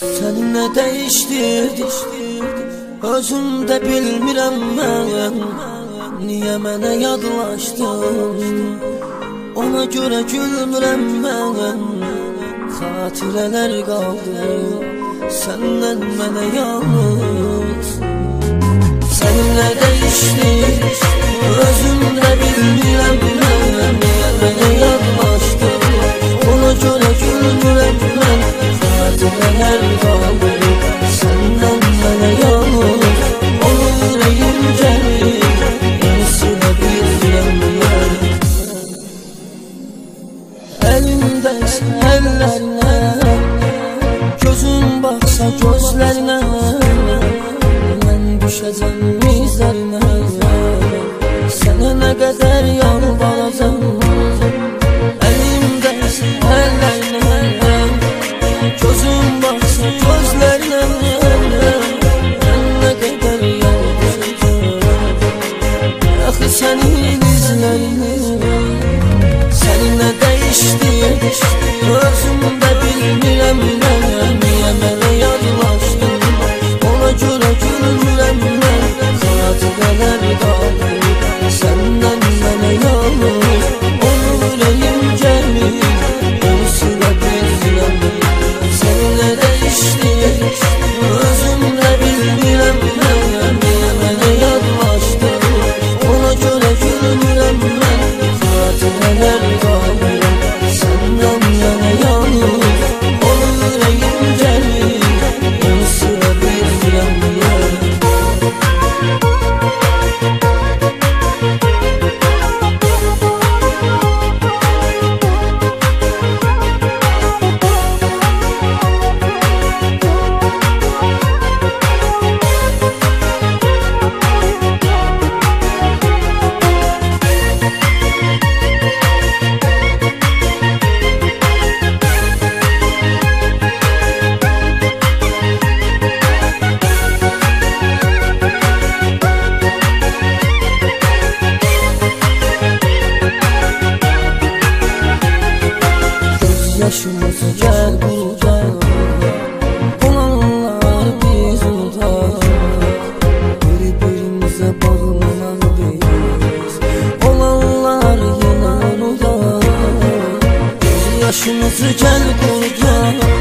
Sen ne değiştirdi özümde bilmirəm mən. Niye mənə yadlaşdın? Ona göre gülmürəm mən. Xatirələr qaldı səndən mənə yalnız. Seninle değişti özümde bilmirəm mən. Niye mənə yadlaşdın? Ona göre gülmürəm mən. Xatirələr qaldı səndən mənə yalnız. Onu yüreğim gəlir yenisine bilmirəm mən. Elimdəysə əllərinə, gözün baxsa gözlərinə, mən düşəcəm izlərinə. Sənə nə qədər yalvaracam. Elimdəysə əllərinə, gözün baxsa gözlərinə, mən nə qədər yalvaracam. Axı sənin izlərinə. Seninle değişti özümde bilmirəm mən. Niye mənə yadlaşdın? Ona göre gülmürəm mən. Xatirələr qaldı səndən mənə yalnız. Onu yüreğim gəlir yenisine bilmirəm mən. Seninle değişti özümde bilmirəm mən. Niye mənə yadlaşdın? Ona göre gülmürəm mən. Xatirələr qaldı səndən mənə yalnız. Onu yüreğim gəlir yenisine bilmirəm mən. Yaşımızı gel burada, olanlar biz unudaq. Birbirimize bağlanan biz, olanlar yine unudaq. Yaşımızı gel burada,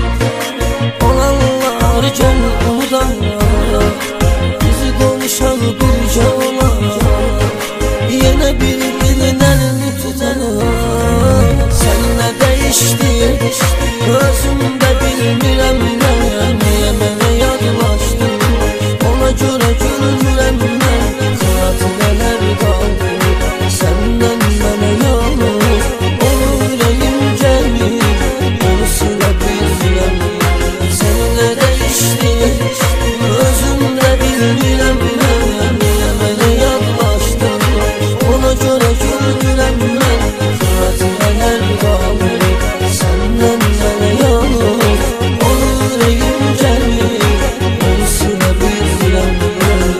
olanlar gel unudaq. Bizi konuşaq bircə olaq, yine birbirinden tutanaq. Seninle değişti özümde bilmirəm mən. Niye mənə yadlaşdın? Ona göre gülmürəm mən. Xatirələr qaldı səndən mənə yalnız. Onu yüreğim gəlir yenisine bilmirəm mən. Seninle değişti özümde bilmirəm mən. Niye mənə yadlaşdın? Ona göre gülmürəm mən. Xatirələr qaldı səndən mənə yalnız. Onu yüreğim gəlir yenisine bilmirəm mən.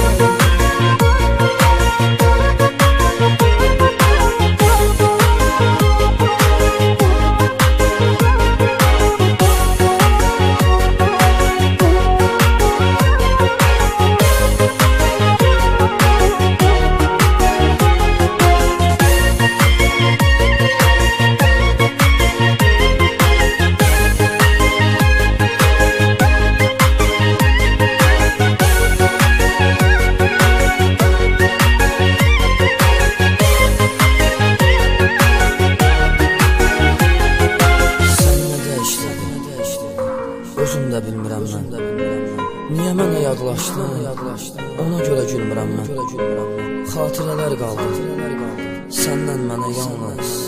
Özümdə bilmirəm mən. Niyə mənə yadlaşdın? Ona görə gülmürəm mən. Xatirələr qaldı səndən mənə yalnız.